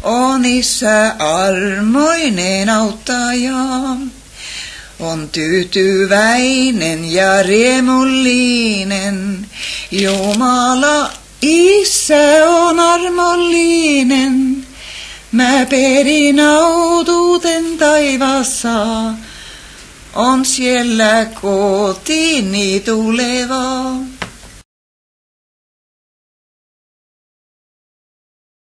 On Isä armoinen auttaja, on tyytyväinen ja riemullinen. Jumala Isä on armollinen, mä perin autuuten taivaassa, on siellä kotiini tuleva.